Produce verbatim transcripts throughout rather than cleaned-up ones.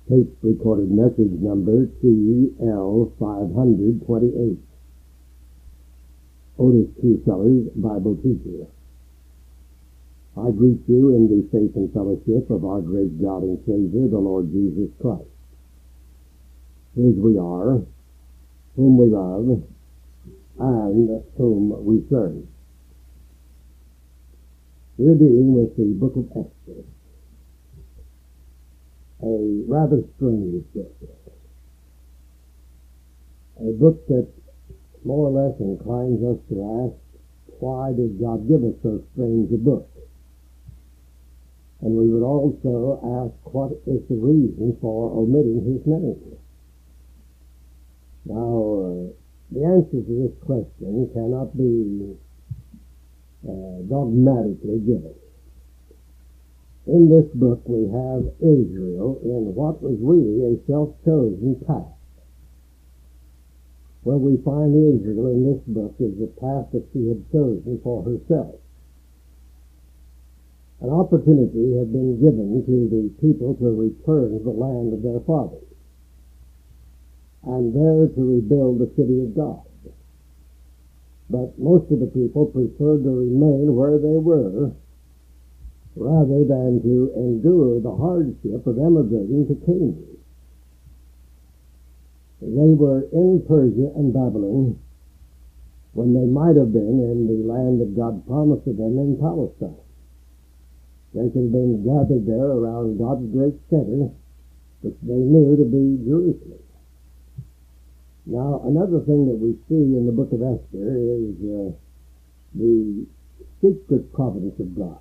Tape recorded message number T L five twenty-eight. Otis Q. Sellers, Bible teacher. I greet you in the faith and fellowship of our great God and Savior, the Lord Jesus Christ. His we are, whom we love, and whom we serve. We're dealing with the book of Esther, a rather strange book, a book that more or less inclines us to ask, why did God give us so strange a book? And we would also ask, what is the reason for omitting his name? Now, uh, the answer to this question cannot be uh, dogmatically given. In this book we have Israel in what was really a self-chosen path. Where we find Israel in this book is the path that she had chosen for herself. An opportunity had been given to the people to return to the land of their fathers, and there to rebuild the city of God. But most of the people preferred to remain where they were, rather than to endure the hardship of emigrating to Canaan. They were in Persia and Babylon when they might have been in the land that God promised to them in Palestine. They could have been gathered there around God's great center, which they knew to be Jerusalem. Now, another thing that we see in the book of Esther is uh, the secret providence of God.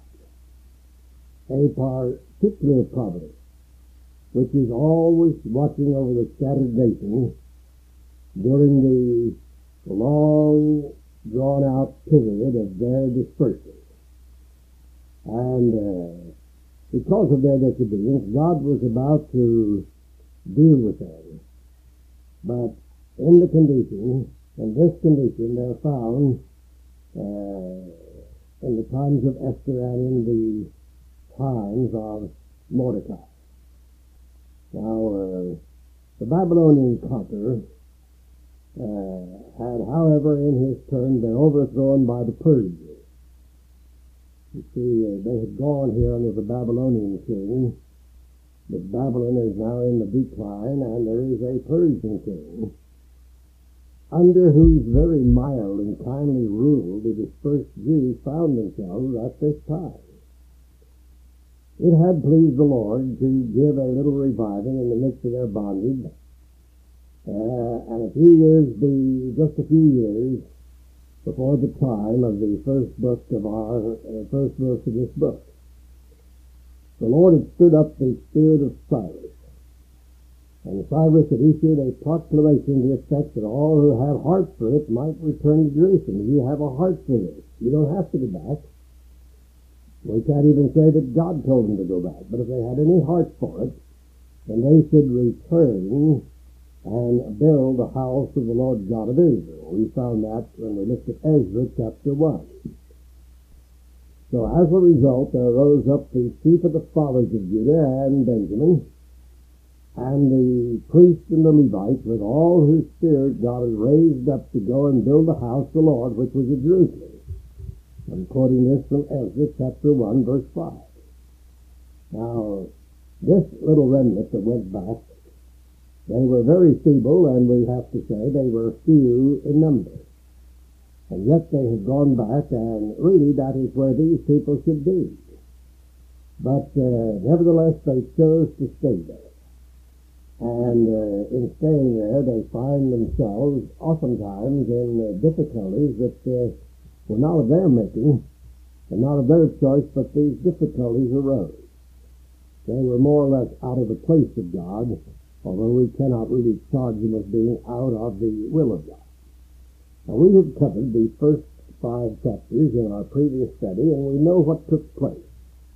A particular providence, which is always watching over the scattered nation during the long, drawn-out period of their dispersion. And uh, because of their disobedience, God was about to deal with them. But in the condition, in this condition, they're found uh, in the times of Esther and in the times of Mordecai. Now, uh, the Babylonian conqueror uh, had, however, in his turn been overthrown by the Persians. You see, uh, they had gone here under the Babylonian king, but Babylon is now in the decline, and there is a Persian king, under whose very mild and kindly rule the dispersed Jews found themselves at this time. It had pleased the Lord to give a little reviving in the midst of their bondage, uh, and a few years, be just a few years before the time of the first book of our uh, first verse of this book, the Lord had stirred up the spirit of Cyrus, and Cyrus had issued a proclamation to the effect that all who have heart for it might return to Jerusalem. You have a heart for this. You don't have to go back. We can't even say that God told them to go back, but if they had any heart for it, then they should return and build the house of the Lord God of Israel. We found that when we looked at Ezra chapter one. So as a result, there rose up the chief of the fathers of Judah and Benjamin, and the priests and the Levites, with all whose spirit God had raised up to go and build the house of the Lord, which was at Jerusalem. I'm quoting this from Ezra chapter one, verse five. Now, this little remnant that went back, they were very feeble, and we have to say they were few in number. And yet they had gone back, and really that is where these people should be. But uh, nevertheless, they chose to stay there. And uh, in staying there, they find themselves oftentimes in uh, difficulties that uh, were not of their making, and not of their choice, but these difficulties arose. They were more or less out of the place of God, although we cannot really charge them as being out of the will of God. Now, we have covered the first five chapters in our previous study, and we know what took place.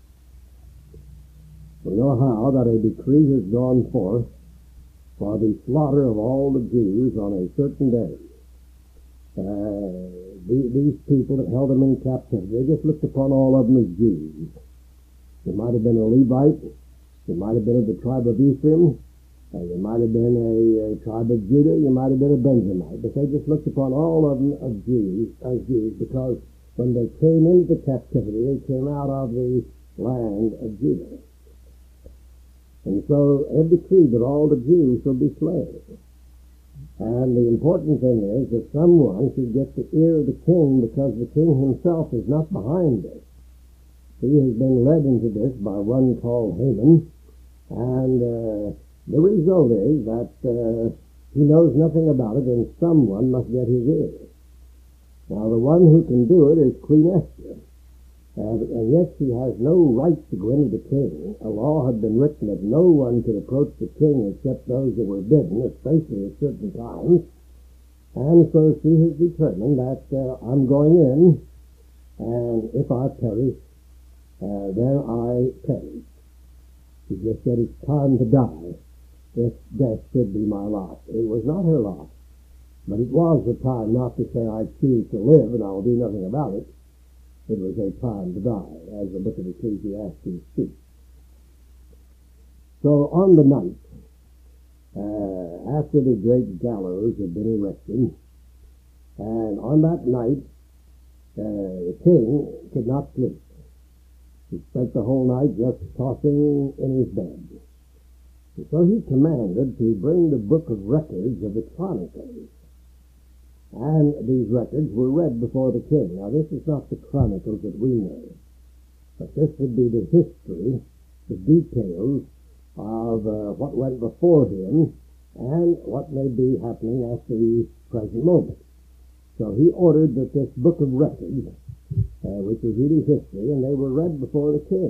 We know how that a decree has gone forth for the slaughter of all the Jews on a certain day. Uh, these people that held them in captivity, they just looked upon all of them as Jews. They might have been a Levite, they might have been of the tribe of Ephraim, Uh, you might have been a, a tribe of Judah, you might have been a Benjamite, but they just looked upon all of them as Jews, as Jews because when they came into the captivity, they came out of the land of Judah. And so it decreed that all the Jews should be slaves. And the important thing is that someone should get the ear of the king, because the king himself is not behind this. He has been led into this by one called Haman, and uh, the result is that uh, he knows nothing about it, and someone must get his ear. Now, the one who can do it is Queen Esther. Uh, and yet she has no right to go into the king. A law had been written that no one could approach the king except those that were bidden, especially at certain times. And so she has determined that uh, I'm going in, and if I perish, uh, then I perish. She just said it's time to die. If death should be my lot. It was not her lot, but it was the time not to say I choose to live and I will do nothing about it. It was a time to die, as the book of Ecclesiastes speaks. So on the night, uh, after the great gallows had been erected, and on that night, uh, the king could not sleep. He spent the whole night just tossing in his bed. And so he commanded to bring the book of records of the Chronicles. And these records were read before the king. Now, this is not the Chronicles that we know, but this would be the history, the details of uh, what went before him and what may be happening at the present moment. So he ordered that this book of records, uh, which was really history, and they were read before the king.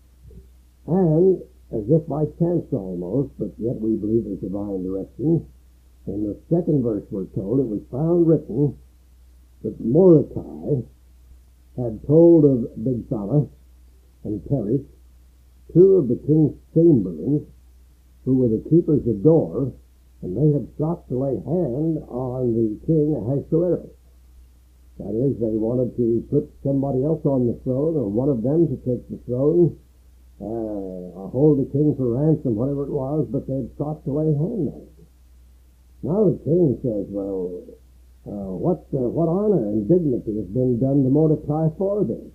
And, as if by chance almost, but yet we believe it's divine direction, in the second verse we're told, it was found written that Mordecai had told of Bigthana and Teresh, two of the king's chamberlains, who were the keepers of door, and they had sought to lay hand on the king Ahasuerus. That is, they wanted to put somebody else on the throne, or one of them to take the throne, uh, or hold the king for ransom, whatever it was, but they had sought to lay hand on it. Now the king says, well, uh, what uh, what honor and dignity has been done to Mordecai for this?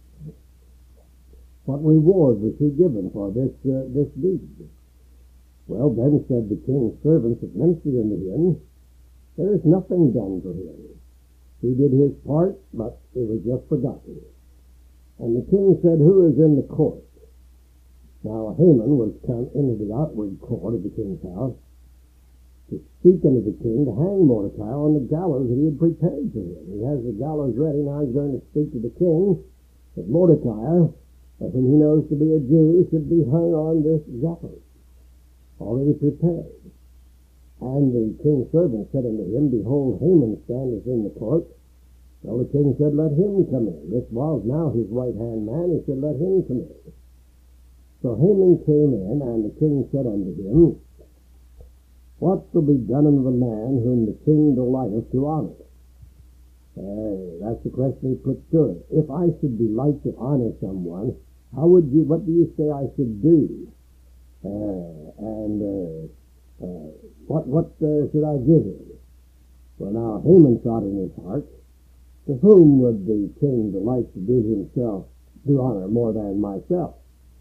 What reward was he given for this uh, this deed? Well, then said the king's servants that ministered unto him, there is nothing done for him. He did his part, but it was just forgotten. And the king said, who is in the court? Now Haman was come into the outward court of the king's house, to speak unto the king to hang Mordecai on the gallows that he had prepared for him. He has the gallows ready. Now he's going to speak to the king that Mordecai, whom he knows to be a Jew, should be hung on this gallows, already prepared. And the king's servant said unto him, behold, Haman standeth in the court. Well, the king said, let him come in. This was now his right-hand man. He said, let him come in. So Haman came in, and the king said unto him, what will be done unto the man whom the king delighteth to honor? Uh, that's the question he puts to it. If I should delight to honor someone, how would you, what do you say I should do? Uh, and uh, uh, what what uh, should I give him? Well, now Haman thought in his heart, to whom would the king delight to do himself, do honor more than myself?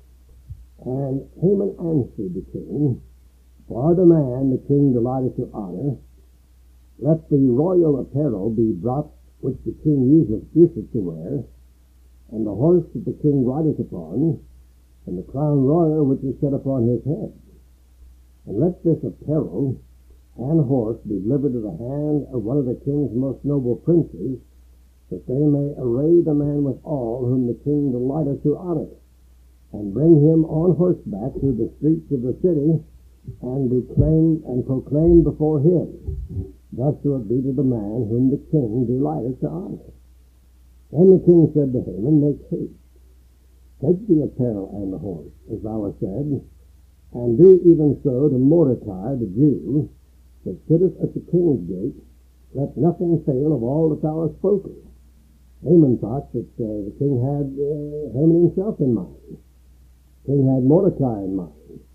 And Haman answered the king, for the man the king delighteth to honor, let the royal apparel be brought which the king useth, useth to wear, and the horse that the king rideth upon, and the crown royal which is set upon his head. And let this apparel and horse be delivered to the hand of one of the king's most noble princes, that they may array the man withal whom the king delighteth to honor, and bring him on horseback through the streets of the city, and be claimed and proclaimed before him. Thus shall it be to the man whom the king delighteth to honor. Then the king said to Haman, make haste, take the apparel and the horse, as thou hast said, and do even so to Mordecai the Jew, that sitteth at the king's gate. Let nothing fail of all that thou hast spoken. Haman thought that uh, the king had uh, Haman himself in mind. The king had Mordecai in mind.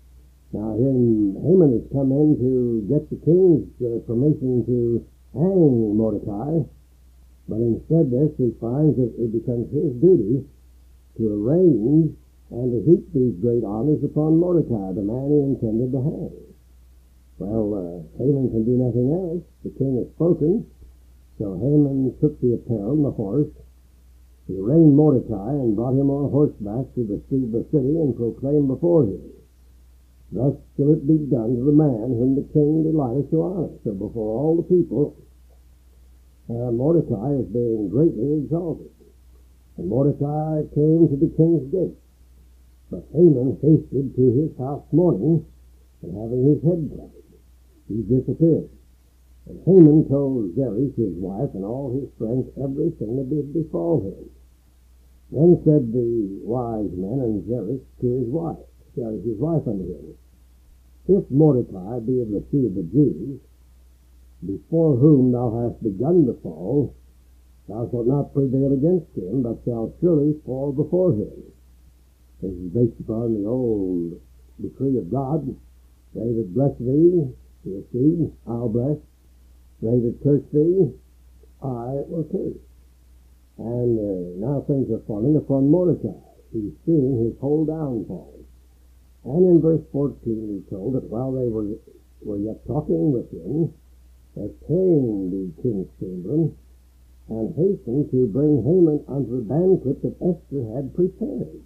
Now here Haman has come in to get the king's uh, permission to hang Mordecai, but instead this he finds that it becomes his duty to arrange and to heap these great honors upon Mordecai, the man he intended to hang. Well, uh, Haman can do nothing else. The king has spoken, so Haman took the apparel and the horse. He arraigned Mordecai and brought him on horseback to the street of the city and proclaimed before him, "Thus shall it be done to the man whom the king delighteth to honor." So before all the people, uh, Mordecai is being greatly exalted. And Mordecai came to the king's gate. But Haman hasted to his house mourning, and having his head covered, he disappeared. And Haman told Zeresh, his wife, and all his friends everything that did befall him. Then said the wise men and Zeresh to his wife, Zeresh his wife unto him, "If Mordecai be of the seed of the Jews, before whom thou hast begun to fall, thou shalt not prevail against him, but shalt surely fall before him." This is based upon the old decree of God. "They that bless thee, your seed, I'll bless. They that curse thee, I will curse." And uh, now things are falling upon Mordecai. He's seeing his whole downfall. And in verse fourteen we're told that while they were, were yet talking with him, there came the king's chamberlain and hastened to bring Haman unto the banquet that Esther had prepared.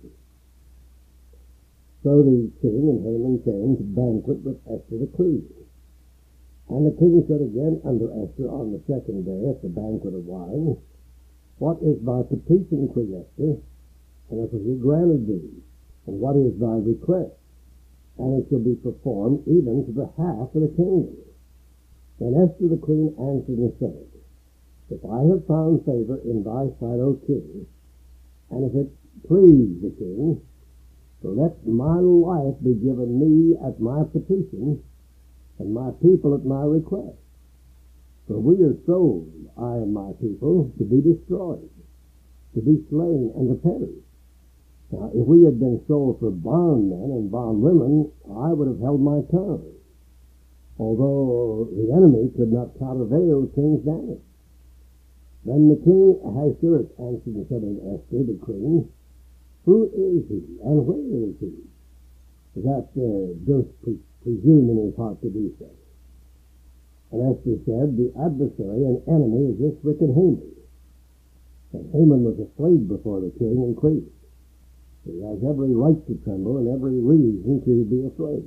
So the king and Haman came to banquet with Esther the queen. And the king said again unto Esther on the second day at the banquet of wine, "What is thy petition, Queen Esther? And it shall be granted thee. And what is thy request? And it shall be performed even to the half of the kingdom." Then Esther the queen answered and said, "If I have found favor in thy sight, O king, and if it please the king, so let my life be given me at my petition, and my people at my request. For we are sold, I and my people, to be destroyed, to be slain, and to perish. Now, if we had been sold for bondmen and bondwomen, I would have held my tongue, although the enemy could not countervail the king's damage." Then the king Ahasuerus answered and said unto Esther the queen, "Who is he, and where is he, that uh, doth pre- presume in his heart to do so?" And Esther said, "The adversary and enemy is this wicked Haman." And Haman was afraid before the king and queen. He has every right to tremble and every reason to be afraid.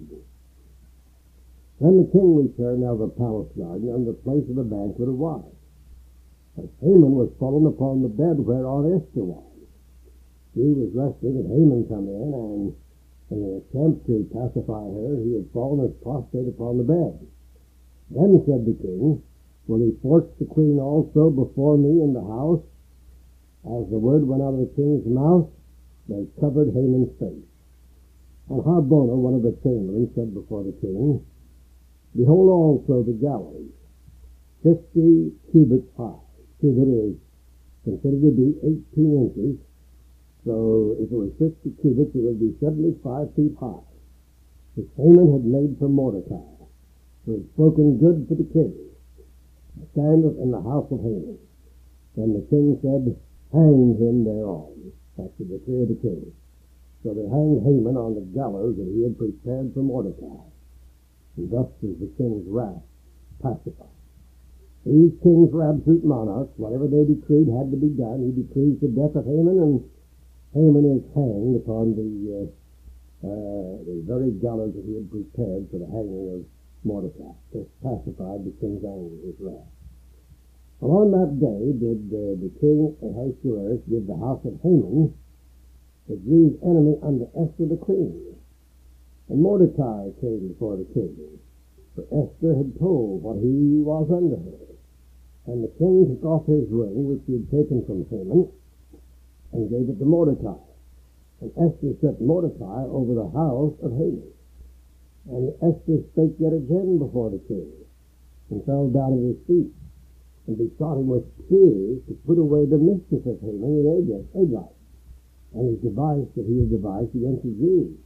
Then the king returned out of the palace garden unto the place of the banquet of wine. And Haman was fallen upon the bed whereon Esther was. She was resting, and Haman come in, and in an attempt to pacify her, he had fallen as prostrate upon the bed. Then said the king, "Will he force the queen also before me in the house?" As the word went out of the king's mouth, they covered Haman's face. And Harbona, one of the chamberlains, said before the king, "Behold also the gallows, fifty cubits high." Cubit is considered to be eighteen inches. So if it was fifty cubits, it would be seventy-five feet high, which Haman had made for Mordecai, who had spoken good for the king, standeth in the house of Haman. Then the king said, "Hang him thereon." That's the decree of the king. So they hanged Haman on the gallows that he had prepared for Mordecai. And thus is the king's wrath pacified. These kings were absolute monarchs. Whatever they decreed had to be done. He decrees the death of Haman, and Haman is hanged upon the, uh, uh, the very gallows that he had prepared for the hanging of Mordecai. This pacified the king's anger, his wrath. Well, on that day did uh, the king Ahasuerus give the house of Haman, the Jews' enemy, unto Esther the queen. And Mordecai came before the king, for Esther had told what he was unto her. And the king took off his ring, which he had taken from Haman, and gave it to Mordecai. And Esther set Mordecai over the house of Haman. And Esther spake yet again before the king, and fell down at his feet, and besought him with tears to put away the mischief of Haman in Agag, and his device that he had devised against the Jews.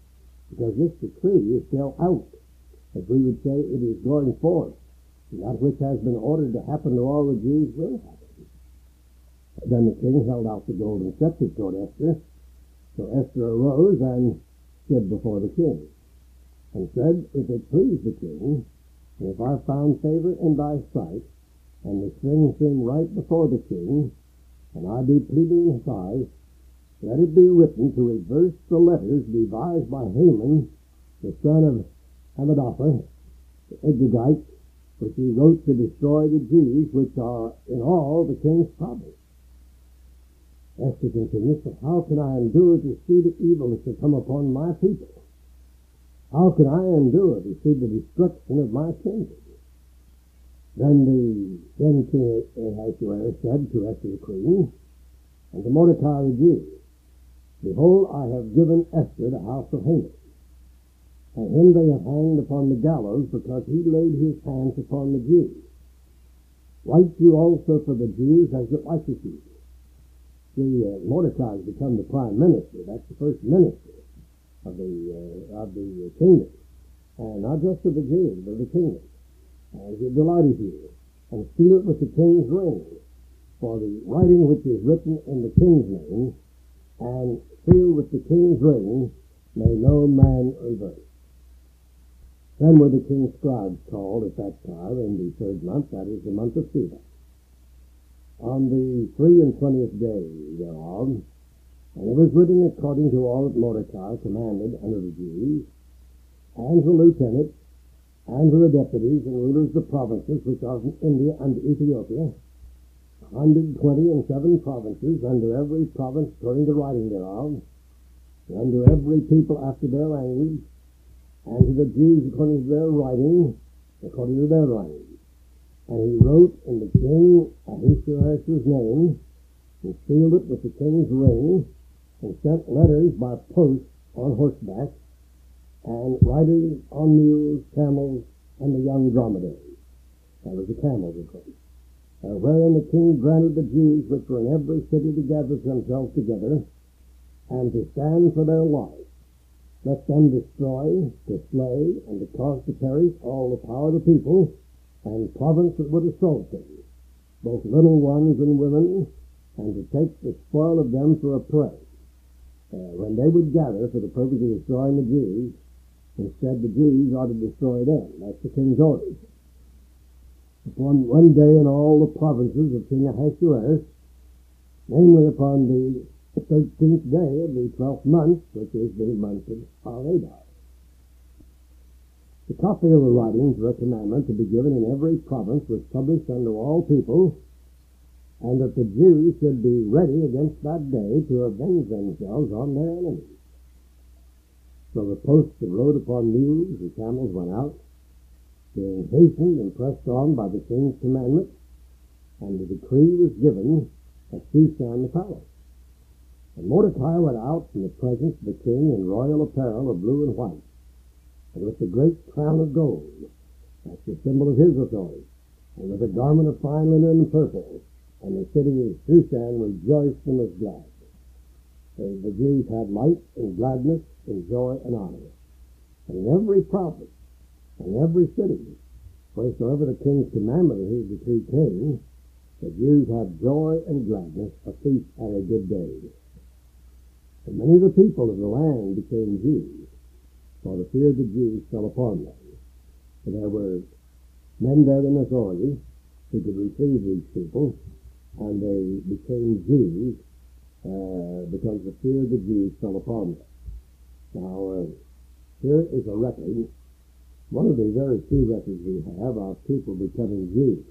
because this decree is still out. As we would say, it is going forth. And that which has been ordered to happen to all the Jews will happen. Then the king held out the golden scepter toward Esther. So Esther arose and stood before the king, and said, If it please the king, and if I found favor in thy sight, and the thing seem right before the king, and I be pleading his eyes, let it be written to reverse the letters devised by Haman, the son of Hammedatha, the Agagite, which he wrote to destroy the Jews, which are in all the king's province. Esther continues, But how can I endure to see the evil that shall come upon my people? How can I endure to see the destruction of my kindred? Then the then King Ahasuerus said to Esther the queen, and to Mordecai the Jew, Behold, I have given Esther the house of Haman, and him they have hanged upon the gallows, because he laid his hands upon the Jews. Write you also for the Jews as it liketh you. See, uh, Mordecai has become the prime minister. That's the first minister of the uh, of the kingdom, and not just of the Jews, but of the kingdom. As it delighteth you, and seal it with the king's ring. For the writing which is written in the king's name, and sealed with the king's ring, may no man reverse. Then were the king's scribes called at that time in the third month, that is the month of Sivan. On the three and twentieth day thereof, and it was written according to all that Mordecai commanded unto the Jews, and the lieutenants, and to the deputies and rulers of the provinces which are from India and Ethiopia, a hundred twenty and seven provinces, under every province according to the writing thereof, and under every people after their language, and to the Jews according to their writing, according to their language. And he wrote in the king Ahasuerus' name, and sealed it with the king's ring, and sent letters by post on horseback, and riders on mules, camels, and the young dromedaries. That was the camels, of course. Uh, wherein the king granted the Jews which were in every city to gather themselves together, and to stand for their life. Let them destroy, to slay, and to cause to perish all the power of the people, and province that would assault them, both little ones and women, and to take the spoil of them for a prey. Uh, when they would gather for the purpose of destroying the Jews, instead the Jews ought to destroy them. That's the king's orders. Upon one day in all the provinces of King Ahasuerus, namely upon the thirteenth day of the twelfth month, which is the month of Adar. The copy of the writings for a commandment to be given in every province was published unto all people, and that the Jews should be ready against that day to avenge themselves on their enemies. So the posts that rode upon mules and camels went out, being hastened and pressed on by the king's commandment, and the decree was given at Shushan the palace. And Mordecai went out from the presence of the king in royal apparel of blue and white, and with the great crown of gold, that's the symbol of his authority, and with a garment of fine linen and purple, and the city of Shushan rejoiced and was glad. The, the Jews had light and gladness and joy and honor. And in every province, and every city, wheresoever the king's commandment of his decree came, the Jews had joy and gladness, a feast and a good day. And many of the people of the land became Jews, for the fear of the Jews fell upon them. For there were men there in authority who could receive these people, and they became Jews uh, because the fear of the Jews fell upon them. Now, uh, here is a record, one of the very few records we have of people becoming Jews.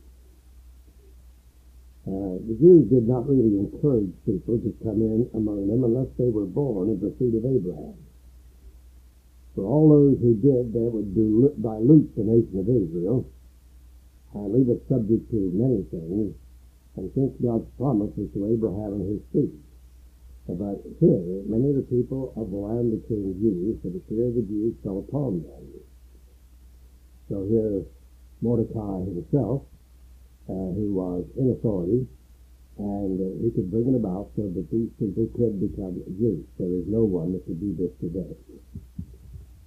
Uh, the Jews did not really encourage people to come in among them unless they were born of the seed of Abraham. For all those who did, they would dilute the nation of Israel and leave it subject to many things, and since God's promise was to Abraham and his seed. But here, many of the people of the land became Jews, for the fear of the Jews fell upon them. So here, Mordecai himself, uh, who was in authority, and uh, he could bring it about so that these people could become Jews. There is no one that could do this today.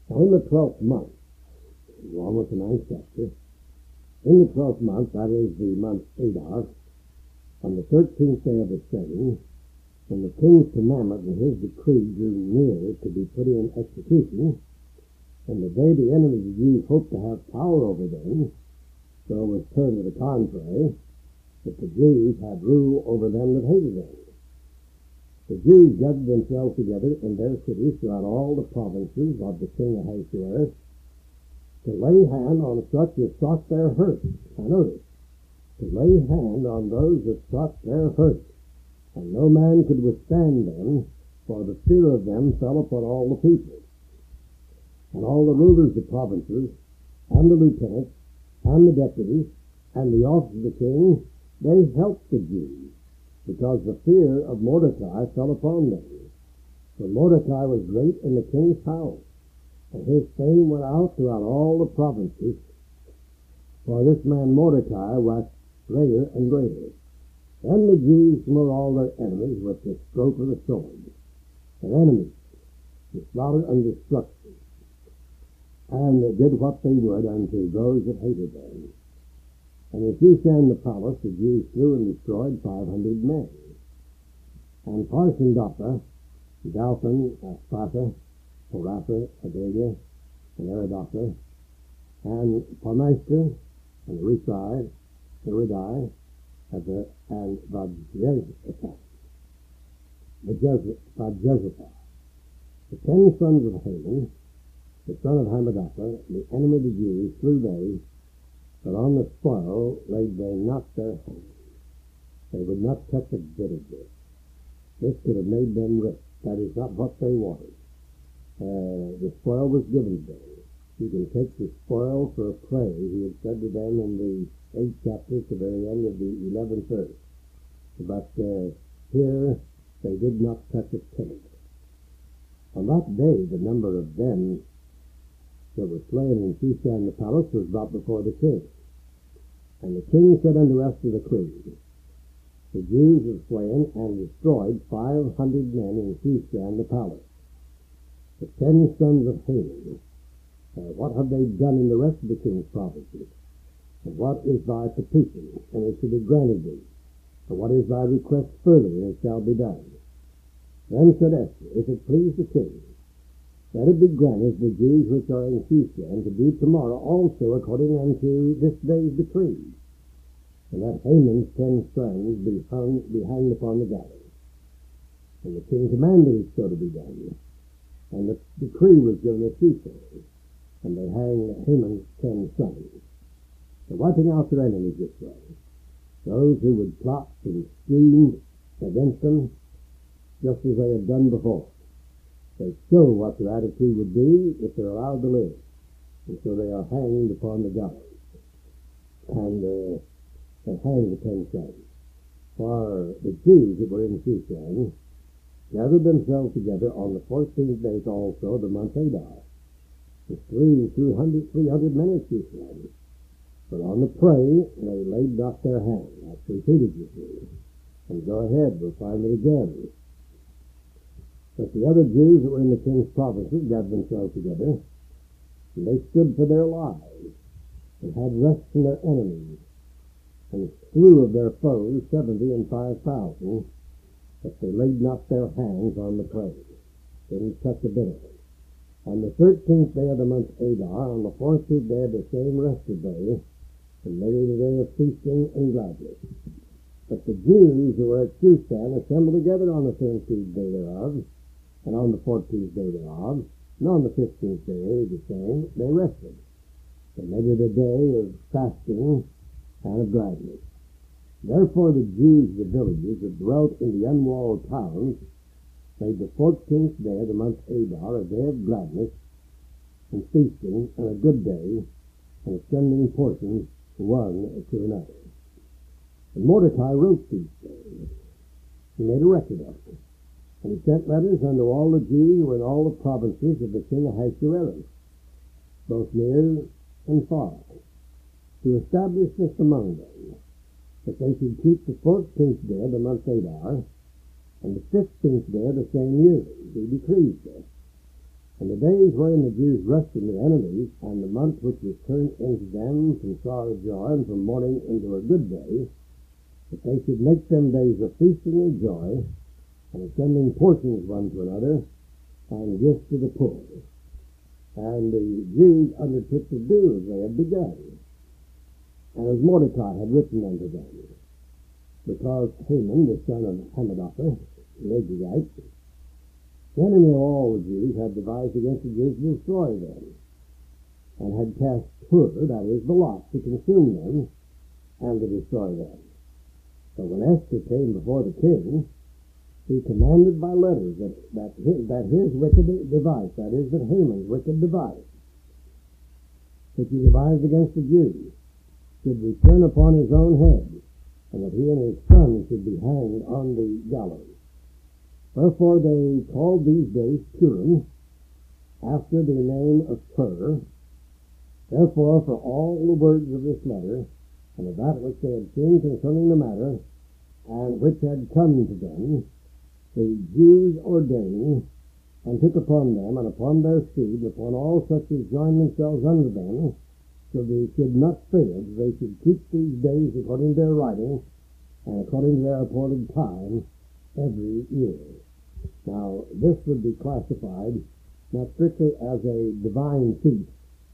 Now in the twelfth month, we're almost the ninth chapter, in the twelfth month, that is the month Adar, on the thirteenth day of the same, when the king's commandment and his decree drew near to be put in execution, and the day the enemies of the Jews hoped to have power over them, so it was turned to the contrary, that the Jews had rule over them that hated them. The Jews gathered themselves together in their cities throughout all the provinces of the king Ahasuerus to lay hand on such as sought their hurt. Now notice, to lay hand on those that sought their hurt, and no man could withstand them, for the fear of them fell upon all the people. And all the rulers of the provinces, and the lieutenants, and the deputies, and the officers of the king, they helped the Jews, because the fear of Mordecai fell upon them. For Mordecai was great in the king's house, and his fame went out throughout all the provinces. For this man Mordecai waxed greater and greater. Then the Jews smote all their enemies with the stroke of the sword, their enemies, to slaughter and destruction, and did what they would unto those that hated them. And in Shushan the palace the Jews slew and destroyed five hundred men. And Parshandatha, Dalphon, Aspatha, Poratha, Adalia, and Aridatha, and Palmeister, and Risai, Heridai, and Vajezapha, Vajezapha, the ten sons of Haman, the son of Hammedatha, the enemy of the Jews, slew they, but on the spoil laid they not their hand. They would not touch a bit of this. This could have made them rich. That is not what they wanted. Uh, the spoil was given to them. You can take the spoil for a prey, he had said to them in the eighth chapter, at the very end of the eleventh verse. But uh, here they did not touch a penny. On that day, the number of them that were slain in Shushan the palace was brought before the king. And the king said unto Esther the queen, the Jews have slain and destroyed five hundred men in Shushan the palace. The ten sons of Haman, uh, what have they done in the rest of the king's provinces? And what is thy petition? And it shall be granted thee. And what is thy request further? And it shall be done. Then said Esther, if it please the king, let it be granted the Jews which are in Shushan to do tomorrow also according unto this day's decree, and that Haman's ten sons be hung, be hanged upon the gallows. And the king commanded it so to be done. And the decree was given at Shushan, and they hanged Haman's ten sons. So wiping out their enemies this way, those who would plot and scheme against them, just as they had done before. They show what their attitude would be if they're allowed to live. And so they are hanged upon the gallows. And uh, they hang the ten sons. For the Jews that were in Shushan gathered themselves together on the fourteenth day also, the month Adar. The slew three hundred men in Shushan. But on the prey, they laid not their hand. That's repeated, you see. And go ahead, we'll find it again. But the other Jews that were in the king's provinces gathered themselves together, and they stood for their lives, and had rest from their enemies, and slew of their foes seventy and five thousand, but they laid not their hands on the prey. Didn't touch a bit of it. On the thirteenth day of the month Adar, on the fourteenth day of the same rested day, and made it a day of feasting and gladness. But the Jews who were at Shushan assembled together on the thirteenth day thereof, and on the fourteenth day thereof, and on the fifteenth day the same, they rested. They made it a day of fasting and of gladness. Therefore the Jews of the villages that dwelt in the unwalled towns made the fourteenth day of the month Adar a day of gladness and feasting, and a good day, and sending portions one to another. And Mordecai wrote these things. He made a record of them. And he sent letters unto all the Jews who were in all the provinces of the king Ahasuerus, both near and far, to establish this among them, that they should keep the fourteenth day of the month Adar, and the fifteenth day of the same year. He decreed this. And the days wherein the Jews rushed into their enemies, and the month which was turned into them from sorrow to joy, and from mourning into a good day, that they should make them days of feasting and joy, and of sending portions one to another, and gifts to the poor. And the Jews undertook to do as they had begun, and as Mordecai had written unto them, because Haman, the son of Hammedatha, the Agagite, the enemy of all the Jews, had devised against the Jews to destroy them, and had cast pur, that is, the lot, to consume them and to destroy them. So when Esther came before the king, he commanded by letters that, that, his, that his wicked device, that is, that Haman's wicked device, which he devised against the Jews, should return upon his own head, and that he and his son should be hanged on the gallows. Wherefore they called these days Purim, after the name of Pur. Therefore, for all the words of this letter, and of that which they had seen concerning the matter, and which had come to them, the Jews ordained, and took upon them, and upon their seed, and upon all such as joined themselves unto them, so they should not fail, that they should keep these days according to their writing, and according to their appointed time, every year. Now, this would be classified not strictly as a divine feast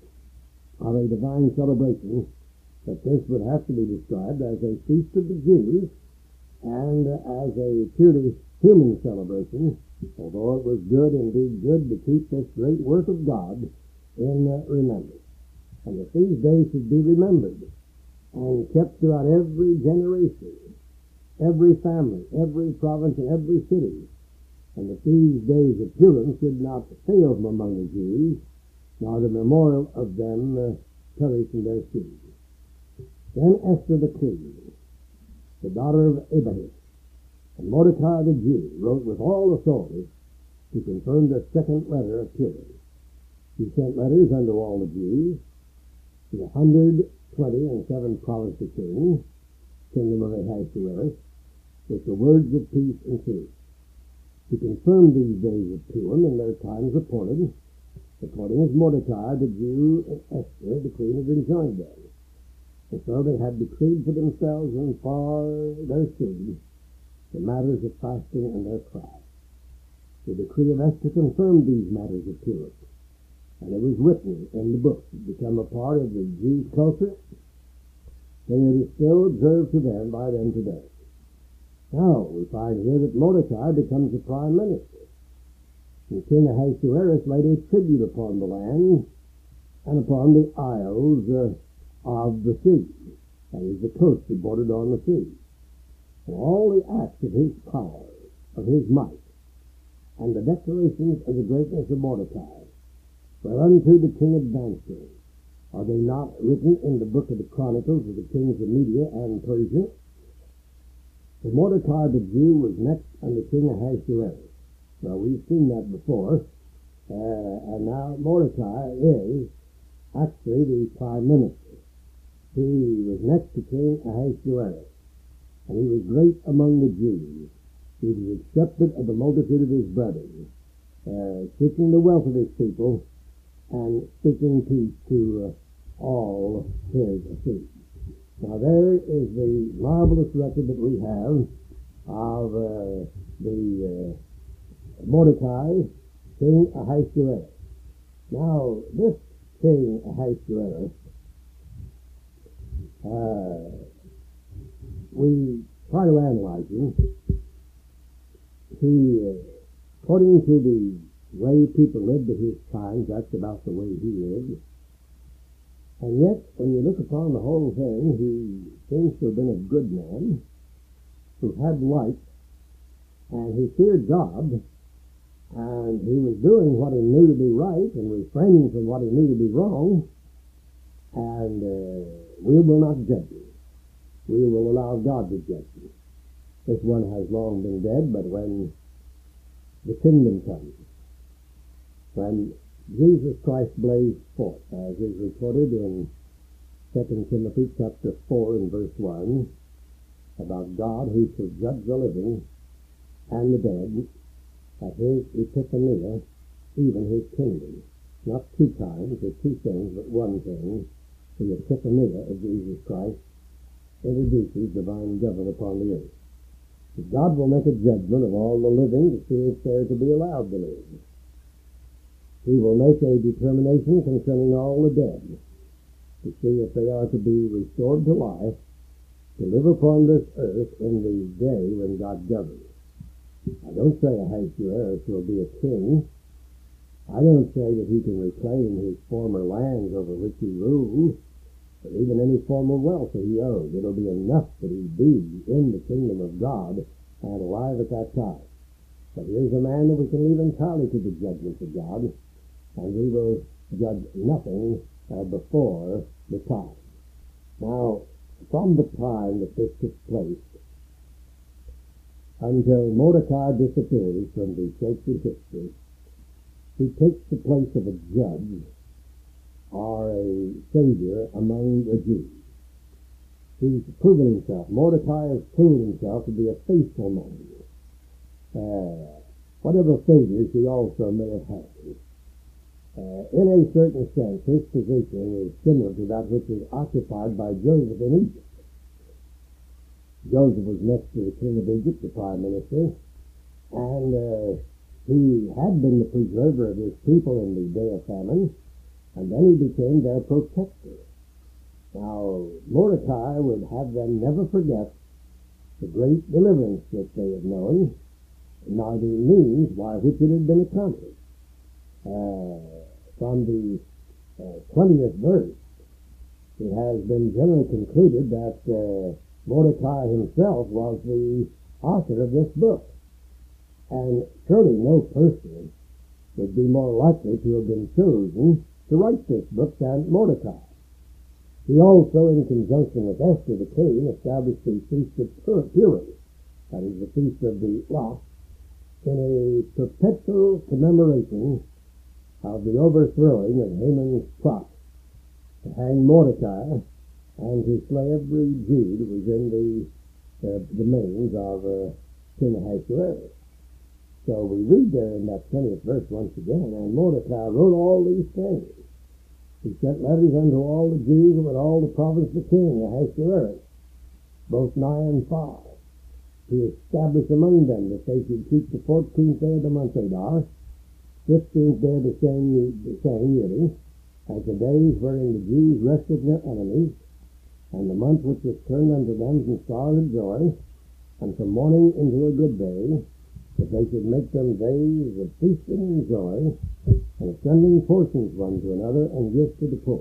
or a divine celebration, but this would have to be described as a feast of the Jews and as a purely human celebration, although it was good, indeed good, to keep this great work of God in uh, remembrance. And that these days should be remembered and kept throughout every generation, every family, every province, and every city, and that these days of Purim should not fail from among the Jews, nor the memorial of them uh, perish in their seed. Then Esther the queen, the daughter of Abihail, and Mordecai the Jew, wrote with all authority to confirm the second letter of Purim. He sent letters unto all the Jews, to the hundred twenty and seven provinces kings, kingdom of Ahasuerus, with the words of peace and truth, to confirm these days of Purim in their times appointed, according as Mordecai the Jew and Esther the queen had enjoined them. And so they had decreed for themselves and for their seed the matters of fasting and their cry. The decree of Esther confirmed these matters of Purim, and it was written in the book. It became a part of the Jews' culture, and it is still observed to them by them today. Now, we find here that Mordecai becomes the prime minister, and King Ahasuerus laid a tribute upon the land and upon the isles uh, of the sea, that is, the coast that bordered on the sea. And all the acts of his power, of his might, and the declarations of the greatness of Mordecai, whereunto the king advanced him, are they not written in the book of the Chronicles of the kings of Media and Persia? For Mordecai the Jew was next unto King Ahasuerus. Well, we've seen that before, uh, and now Mordecai is actually the prime minister. He was next to King Ahasuerus, and he was great among the Jews. He was accepted of the multitude of his brethren, uh, seeking the wealth of his people, and speaking peace to uh, all his seed. Now there is the marvelous record that we have of uh, the uh, Mordecai, King Ahasuerus. Now this King Ahasuerus, uh, we try to analyze him. He, uh, according to the way people lived at his times, that's about the way he lived. And yet, when you look upon the whole thing, he seems to have been a good man who had light, and he feared God, and he was doing what he knew to be right and refraining from what he knew to be wrong, and uh, we will not judge him. We will allow God to judge him. This one has long been dead, but when the kingdom comes, when Jesus Christ blazed forth, as is recorded in Second Timothy chapter four and verse one, about God who shall judge the living and the dead at his epiphania even his kingdom. Not two times or two things, but one thing. The epiphany of Jesus Christ introduces divine government upon the earth. God will make a judgment of all the living to see if they're to be allowed to live. He will make a determination concerning all the dead to see if they are to be restored to life, to live upon this earth in the day when God governs. I don't say Ahasuerus will be a king. I don't say that he can reclaim his former lands over which he ruled, or even any former wealth that he owed. It'll be enough that he be in the kingdom of God and alive at that time. But here's a man that we can leave entirely to the judgment of God, and we will judge nothing uh, before the time. Now, from the time that this took place until Mordecai disappears from the sacred history, he takes the place of a judge or a savior among the Jews. He's proven himself. Mordecai has proven himself to be a faithful man. Uh, whatever failures he also may have had. Uh, in a certain sense, his position is similar to that which was occupied by Joseph in Egypt. Joseph was next to the king of Egypt, the prime minister, and uh, he had been the preserver of his people in the day of famine, and then he became their protector. Now, Mordecai would have them never forget the great deliverance that they had known, nor the means by which it had been accomplished. Uh, from the uh, twentieth verse, it has been generally concluded that uh, Mordecai himself was the author of this book. And surely no person would be more likely to have been chosen to write this book than Mordecai. He also, in conjunction with Esther the queen, established the Feast of Purim, that is the Feast of the Lot, in a perpetual commemoration of the overthrowing of Haman's plot to hang Mordecai and to slay every Jew that was in the uh, domains of uh, King Ahasuerus. So we read there in that twentieth verse once again, and Mordecai wrote all these things. He sent letters unto all the Jews and all the province of the king Ahasuerus, both nigh and far, to establish among them that they should keep the fourteenth day of the month Adar, fifteenth day of the same, the same year, as the days wherein the Jews rested their enemies, and the month which was turned unto them from sorrow to joy, and from mourning into a good day, that they should make them days of feasting and joy, and of sending portions one to another, and gifts to the poor.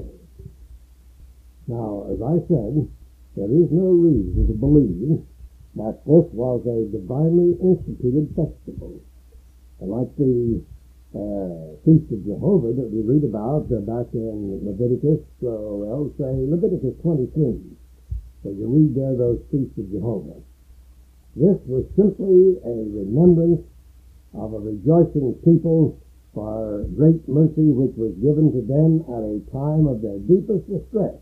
Now, as I said, there is no reason to believe that this was a divinely instituted festival. And like the uh, Feast of Jehovah that we read about uh, back in Leviticus, uh, well, say Leviticus twenty-three, so you read there those Feasts of Jehovah. This was simply a remembrance of a rejoicing people for great mercy which was given to them at a time of their deepest distress.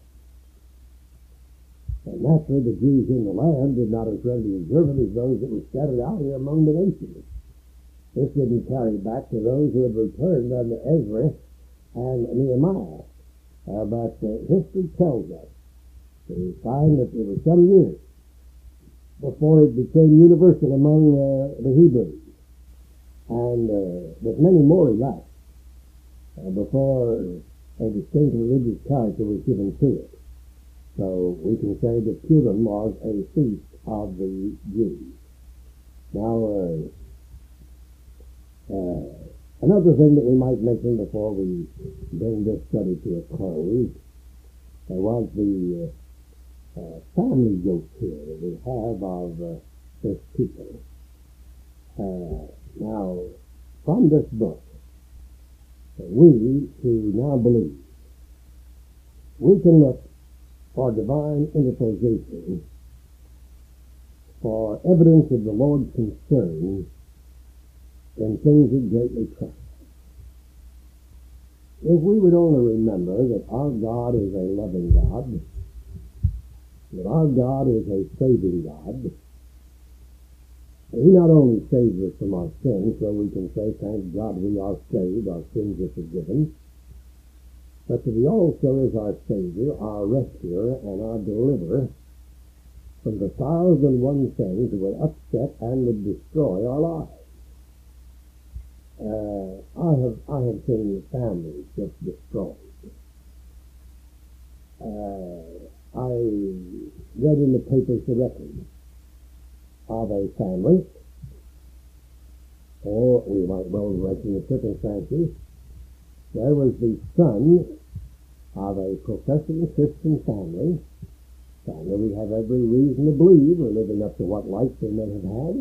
And naturally the Jews in the land did not as readily observe it as those that were scattered out here among the nations. This didn't carry back to those who had returned under Ezra and Nehemiah. Uh, but uh, history tells us, we find that there were some years before it became universal among uh, the Hebrews, and uh, with many more elapsed uh, before a distinct religious character was given to it. So we can say that Purim was a feast of the Jews. Now, uh, uh, another thing that we might mention before we bring this study to a close uh, was the uh, Uh, family yoke here that we have of uh, this people. Uh, now, from this book, uh, we who now believe, we can look for divine interposition, for evidence of the Lord's concern in things that greatly trust. If we would only remember that our God is a loving God, that our God is a saving God, He not only saves us from our sins, so we can say, thank God we are saved, our sins are forgiven, but that he also is our Savior, our rescuer, and our deliverer from the thousand one things that would upset and would destroy our lives. Uh, I have I have seen families just destroyed. Uh, I read in the papers the record of a family, or we might well mention the circumstances. There was the son of a professing Christian family, family we have every reason to believe are living up to what life they men have had,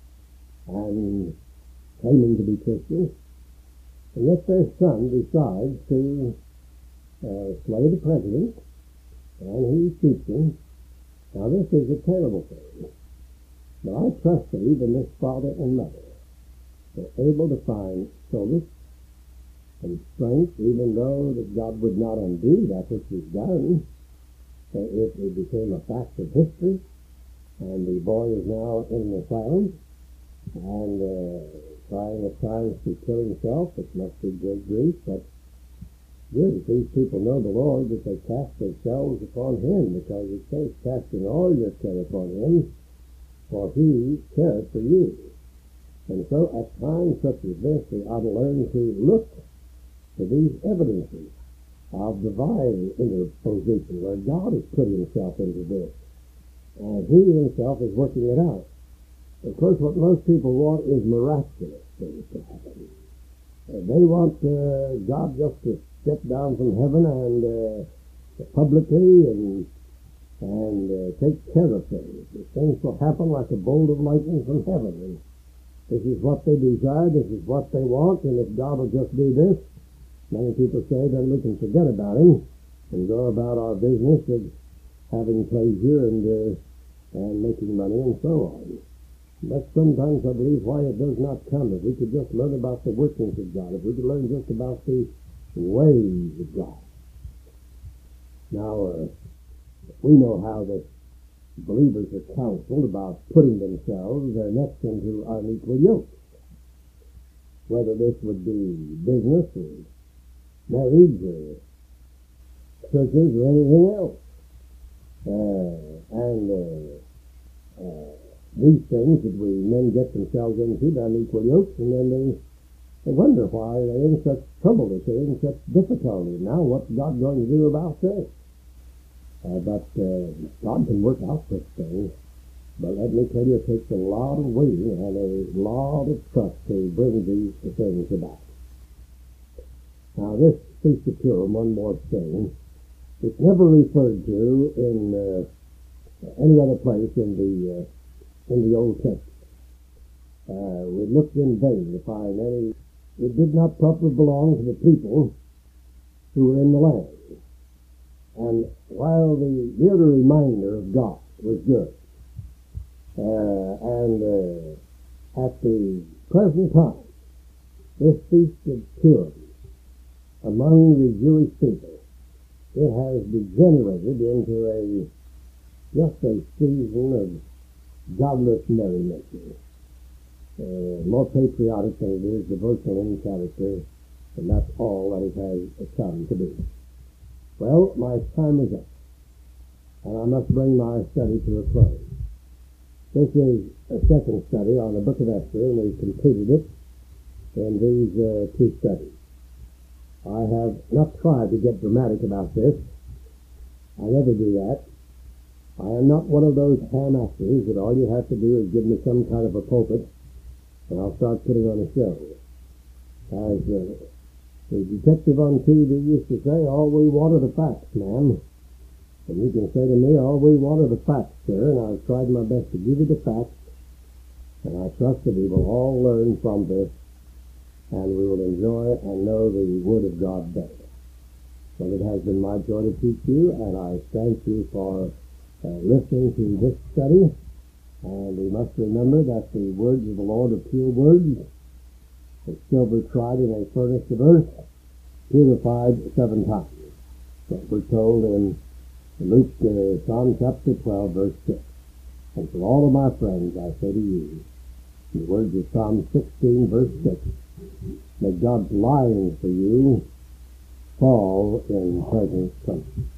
and claiming to be Christians, and yet their son decides to uh, slay the president, and he shoots him. Now this is a terrible thing, but I trust that even this father and mother were able to find solace and strength, even though that God would not undo that which was done. So it, it became a fact of history, and the boy is now in the asylum, and uh, trying at times to kill himself, which must be great grief, but good if these people know the Lord, that they cast themselves upon him, because it says, casting all your care upon him, for he careth for you. And so at times such as this, we ought to learn to look to these evidences of divine interposition, where God has put himself into this, and he himself is working it out. Of course, what most people want is miraculous things to happen. Uh, they want uh, God just to step down from heaven and uh, publicly and and uh, take care of things. Things will happen like a bolt of lightning from heaven. And this is what they desire, this is what they want, and if God will just do this, many people say, then we can forget about him and go about our business of having pleasure and, uh, and making money and so on. That's sometimes, I believe, why it does not come. If we could just learn about the workings of God, if we could learn just about the ways of God. Now, uh, we know how the believers are counseled about putting themselves their necks into unequal yokes, whether this would be business or marriage or churches or anything else. Uh, and uh, uh, these things that we men get themselves into, unequal yokes, and then they, they wonder why they're in such trouble, that they're in such difficulty. Now, what's God going to do about this? Uh, but uh, God can work out such things. But let me tell you, it takes a lot of waiting and a lot of trust to bring these things about. Now, this Feast of Purim, one more thing, it's never referred to in uh, any other place in the uh, in the Old Testament. Uh, we looked in vain to find any. It did not properly belong to the people who were in the land. And while the yearly reminder of God was good, uh, and uh, at the present time, this Feast of Purim, among the Jewish people, it has degenerated into a just a season of godless merrymaking, uh, more patriotic than it is devotional in character, and that's all that it has come to be. Well, my time is up, and I must bring my study to a close. This is a second study on the book of Esther, and we've completed it in these uh, two studies. I have not tried to get dramatic about this. I never do that. I am not one of those ham actors that all you have to do is give me some kind of a pulpit, and I'll start putting on a show. As uh, the detective on T V used to say, all we want are the facts, ma'am. And you can say to me, all we want are the facts, sir, and I've tried my best to give you the facts, and I trust that we will all learn from this, and we will enjoy and know the Word of God better. So it has been my joy to teach you, and I thank you for uh, listening to this study. And we must remember that the words of the Lord are pure words, as silver tried in a furnace of earth, purified seven times. So we're told in Luke, uh, Psalm chapter twelve, verse six. And to all of my friends, I say to you, The words of Psalm sixteen, verse six. May God's lying for you fall in present place.